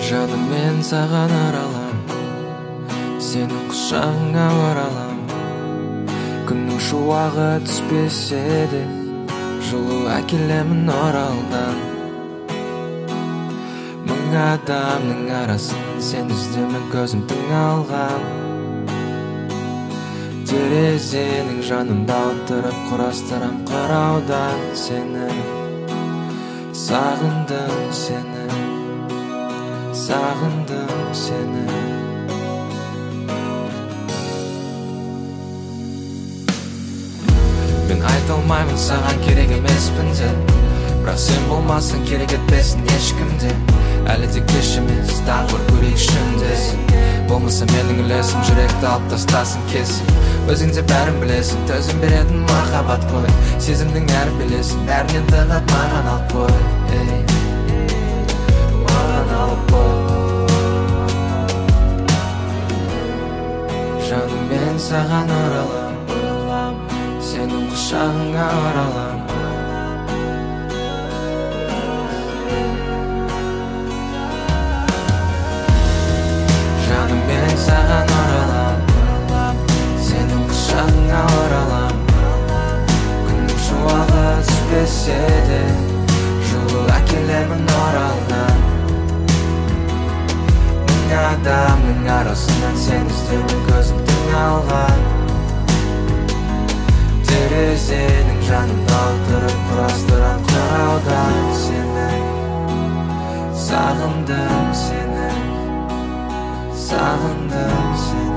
Жаным, мен саған оралам, сенің құшағыңа оралам. Күннің шуағы түспесе де, жылу әкелемін оралдан. Мың адамның арасын сен іздеме, көзім тың алған. Терезенің жанында отырып құрастырам қараудан сені. Сағындым сені, сағындым сені. Мен айта алмаймын саған керек емеспін деп, бірақ сен болмасаң керек етпесін ешкімде. Әлі де кеш емес, тағы бір көрейік шындесін. Болмаса менің үлесім, жүректі алып тастасын кесіп. Өзің де бәрін білесің, төзім беретін махаббат қой. Сезімнің әр білесің, бәрінен тығып маған алып қой. Маған алып қой. Жаным, мен саған оралам, сенің құшағыңа оралам. Жаным, мен саған оралам, сенің құшағыңа оралам. Күннің шуағы түспесе де, жылу әкелемін оралдан. Мың адамның арасынан сен іздеме, көзім тың алған. Терезенің жанында отырып құрастырам қараудан сені. Сағындым сені, сағындым сені.